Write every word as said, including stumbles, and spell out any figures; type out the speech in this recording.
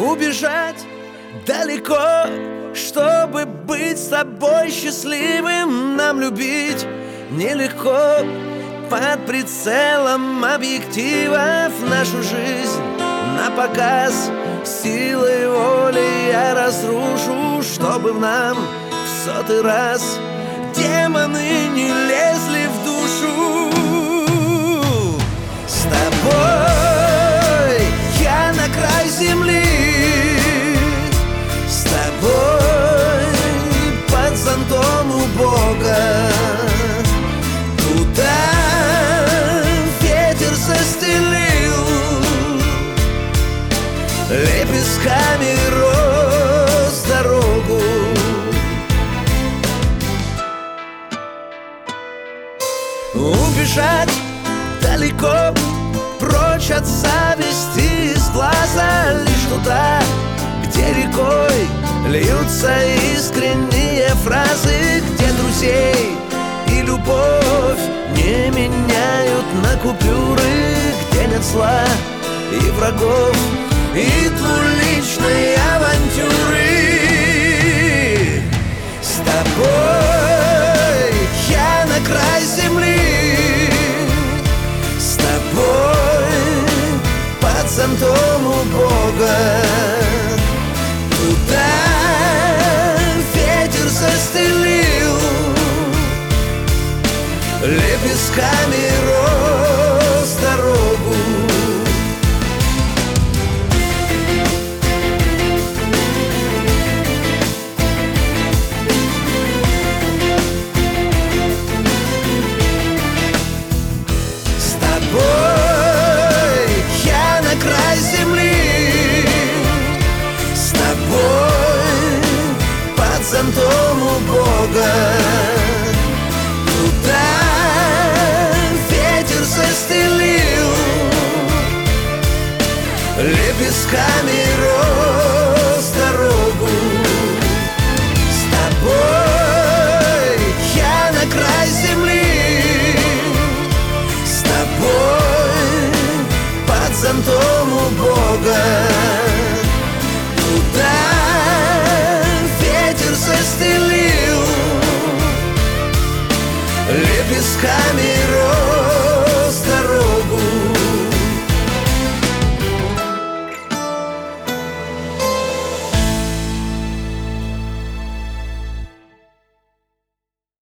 убежать далеко, чтобы быть с тобой счастливым. Нам любить нелегко, под прицелом объективов нашу жизнь на показ. Силой воли я разрушу, чтобы в нам в сотый раз демоны не лезли в душу. С тобой я на край земли, с тобой под зонтом у Бога. Туда ветер застелил лепестками роз дорогу. Убежать далеко, прочь от зависти из глаза, лишь туда, где рекой льются искренние фразы, где друзей и любовь не меняют на купюры, где нет зла и врагов и двуличной авантюры. С тобой я на край земли, с тобой под зонтом у Бога. Туда ветер застелил лепестками роз дорогу. Я на край земли, с тобой под зонтом у Бога. Туда ветер застелил лепестками роз дорогу. С тобой я на край земли, с тобой под зонтом у Бога.